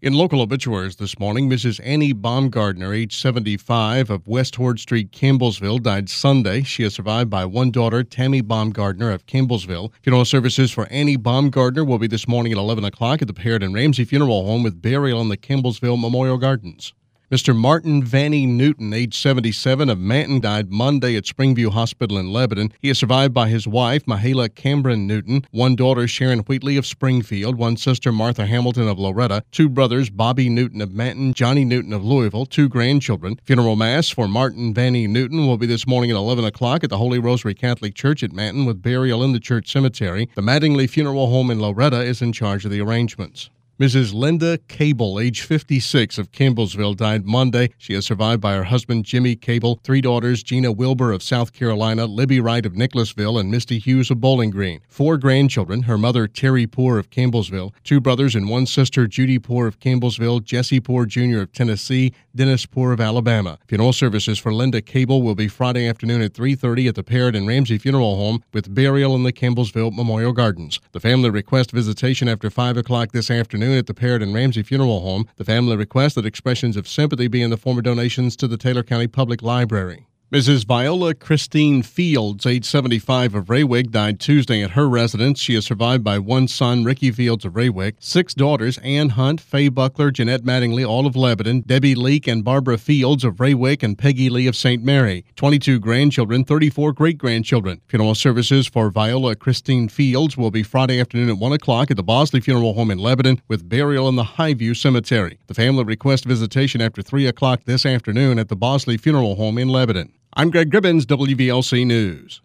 In local obituaries this morning, Mrs. Annie Baumgardner, age 75, of West Horde Street, Campbellsville, died Sunday. She is survived by one daughter, Tammy Baumgardner of Campbellsville. Funeral services for Annie Baumgardner will be this morning at 11 o'clock at the Parrott and Ramsey Funeral Home with burial in the Campbellsville Memorial Gardens. Mr. Martin Vanny Newton, age 77, of Manton, died Monday at Springview Hospital in Lebanon. He is survived by his wife, Mahala Cameron Newton, one daughter, Sharon Wheatley of Springfield, one sister, Martha Hamilton of Loretta, two brothers, Bobby Newton of Manton, Johnny Newton of Louisville, two grandchildren. Funeral mass for Martin Vanny Newton will be this morning at 11 o'clock at the Holy Rosary Catholic Church at Manton with burial in the church cemetery. The Mattingly Funeral Home in Loretta is in charge of the arrangements. Mrs. Linda Cable, age 56, of Campbellsville, died Monday. She is survived by her husband, Jimmy Cable, three daughters, Gina Wilbur of South Carolina, Libby Wright of Nicholasville, and Misty Hughes of Bowling Green. Four grandchildren, her mother, Terry Poor of Campbellsville, two brothers and one sister, Judy Poor of Campbellsville, Jesse Poor Jr. of Tennessee, Dennis Poor of Alabama. Funeral services for Linda Cable will be Friday afternoon at 3:30 at the Parrott and Ramsey Funeral Home with burial in the Campbellsville Memorial Gardens. The family requests visitation after 5 o'clock this afternoon at the Parrott and Ramsey Funeral Home. The family requests that expressions of sympathy be in the form of donations to the Taylor County Public Library. Mrs. Viola Christine Fields, age 75, of Raywick, died Tuesday at her residence. She is survived by one son, Ricky Fields of Raywick, six daughters, Ann Hunt, Faye Buckler, Jeanette Mattingly, all of Lebanon, Debbie Leake and Barbara Fields of Raywick, and Peggy Lee of St. Mary, 22 grandchildren, 34 great-grandchildren. Funeral services for Viola Christine Fields will be Friday afternoon at 1 o'clock at the Bosley Funeral Home in Lebanon with burial in the Highview Cemetery. The family requests visitation after 3 o'clock this afternoon at the Bosley Funeral Home in Lebanon. I'm Greg Gribbins, WVLC News.